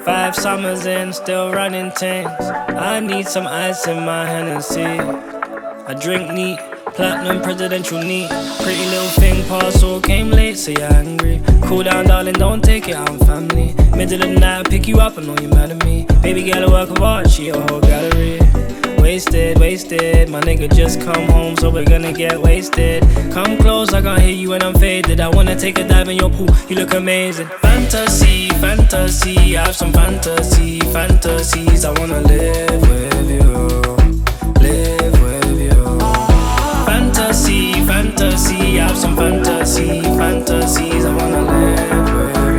5 summers in, still running things. I need some ice in my Hennessy. I drink neat, platinum presidential neat. Pretty little thing, parcel came late, so you're angry. Cool down, darling, don't take it, I'm family. Middle of the night, pick you up, I know you're mad at me. Baby girl, a work of art, she a whole gallery. Wasted, wasted, my nigga just come home, so we're gonna get wasted. Come close, I can't hear you when I'm faded. I wanna take a dive in your pool, you look amazing. Fantasy, fantasy, I have some fantasy, fantasies. I wanna live with you, live with you. Fantasy, fantasy, I have some fantasy, fantasies. I wanna live with you.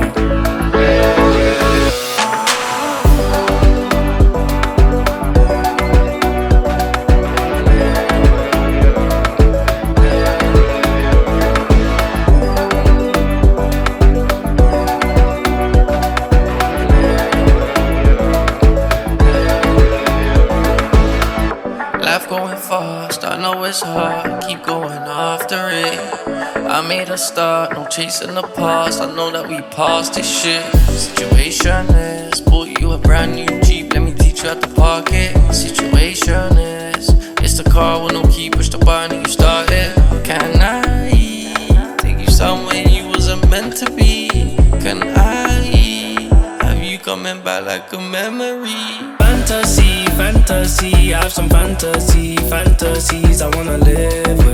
Life going fast, I know it's hard, keep going after it. I made a start, no chasing the past, I know that we passed this shit. Situation is, bought you a brand new Jeep, let me teach you how to park it. Situation is, it's the car with no key, push the button and you start it. Can I take you somewhere you wasn't meant to be? Can I have you coming back like a memory? Fantasy, fantasy, I have some fantasy, fantasies. I wanna live